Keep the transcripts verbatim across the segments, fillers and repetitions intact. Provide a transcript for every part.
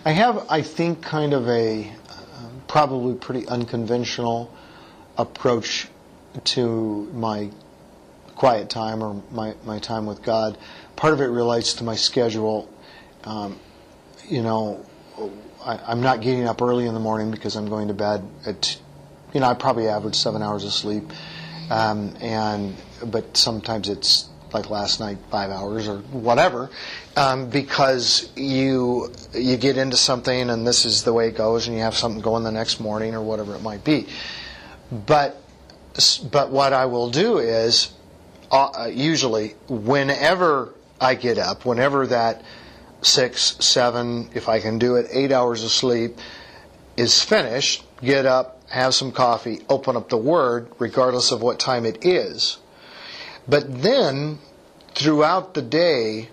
I have, I think, kind of a uh, probably pretty unconventional approach to my quiet time or my, my time with God. Part of it relates to my schedule. Um, you know, I, I'm not getting up early in the morning because I'm going to bed at, you know, I probably average seven hours of sleep. Um, and but sometimes it's like last night, five hours or whatever, um, because you you get into something and this is the way it goes, and you have something going the next morning or whatever it might be. But but what I will do is uh, usually whenever I get up, whenever that six, seven, if I can do it, eight hours of sleep is finished, get up, have some coffee, open up the Word, regardless of what time it is. But then, throughout the day,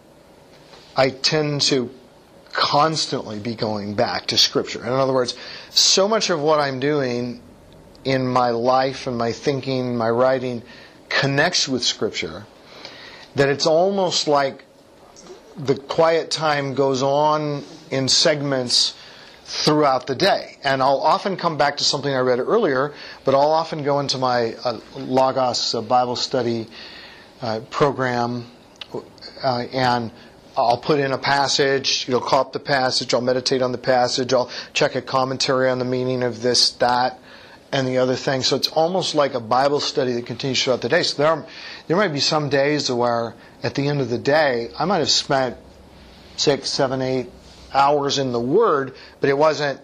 I tend to constantly be going back to Scripture. In other words, so much of what I'm doing in my life and my thinking, my writing, connects with Scripture, that it's almost like the quiet time goes on in segments throughout the day. And I'll often come back to something I read earlier, but I'll often go into my uh, Logos uh, Bible study uh, program, uh, and I'll put in a passage, you know, call up the passage, I'll meditate on the passage, I'll check a commentary on the meaning of this, that, and the other thing. So it's almost like a Bible study that continues throughout the day. So there, are, there might be some days where at the end of the day, I might have spent six, seven, eight hours in the Word, but it wasn't,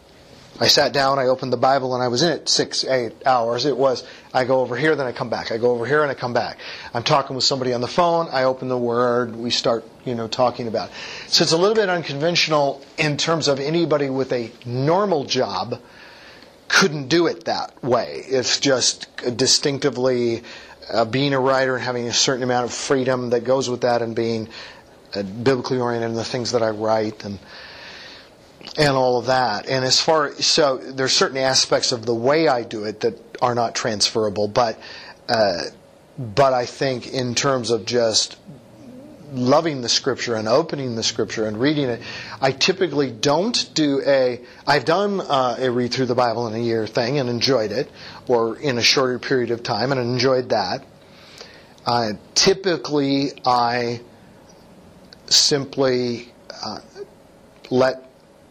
I sat down, I opened the Bible, and I was in it six, eight hours. It was, I go over here, then I come back. I go over here, and I come back. I'm talking with somebody on the phone, I open the Word, we start, you know, talking about it. So it's a little bit unconventional in terms of anybody with a normal job couldn't do it that way. It's just distinctively uh, being a writer and having a certain amount of freedom that goes with that, and being uh, biblically oriented in the things that I write, and and all of that. And as far so there's certain aspects of the way I do it that are not transferable, but uh, but I think in terms of just loving the Scripture and opening the Scripture and reading it, I typically don't do a, I've done uh, a read through the Bible in a year thing and enjoyed it, or in a shorter period of time and enjoyed that. Uh, typically I simply uh, let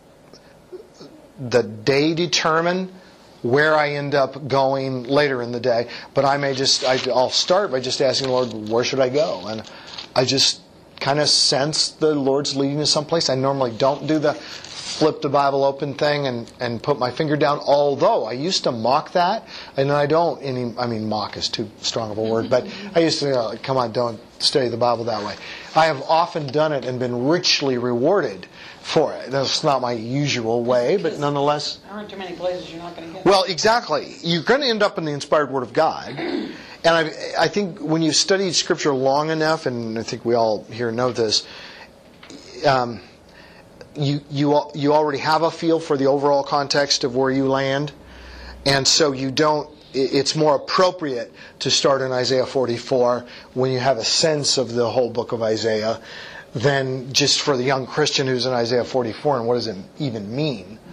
the day determine where I end up going later in the day, but I may just, I, I'll start by just asking the Lord, where should I go? And I just kind of sense the Lord's leading to someplace. I normally don't do the flip the Bible open thing and, and put my finger down, although I used to mock that, and I don't any, I mean mock is too strong of a word, but I used to, you know, come on, don't study the Bible that way. I have often done it and been richly rewarded for it. That's not my usual way, but nonetheless. There aren't too many places you're not going to get. Well, exactly. You're going to end up in the inspired Word of God. And I, I think when you've studied Scripture long enough, and I think we all here know this, um, you you you already have a feel for the overall context of where you land, and so you don't. It's more appropriate to start in Isaiah forty-four when you have a sense of the whole book of Isaiah, than just for the young Christian who's in Isaiah forty-four and what does it even mean.